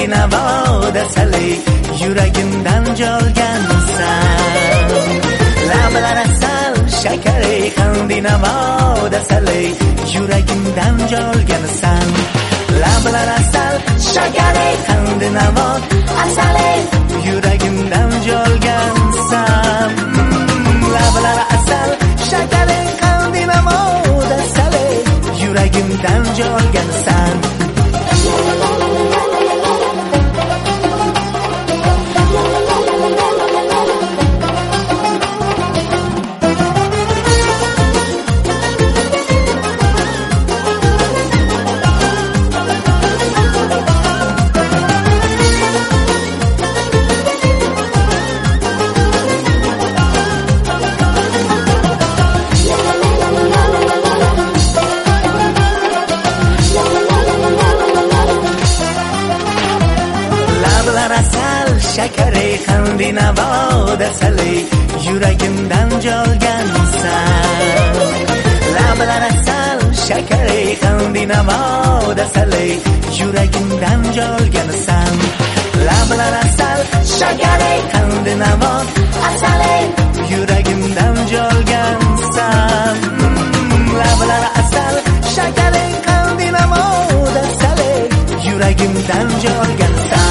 qandi navoda sali yuragimdan jolgansan. Lablar asal shakari qandi navoda sali yuragimdan jolgansan. Lablar asal shakari qandi navod asali yuragimdan jolgansan. Lablar asal shakari qandi navod asali yuragimdan jolgansan. Shakari qandi navoda sali yuragimdan jolgansan. Lablar asal shakari qandi navoda sali yuragimdan jolgansan. Lablar asal shakari qandi navod asali yuragimdan jolgansan. Lablar asal shakari qandi navoda sali yuragimdan jolgansan.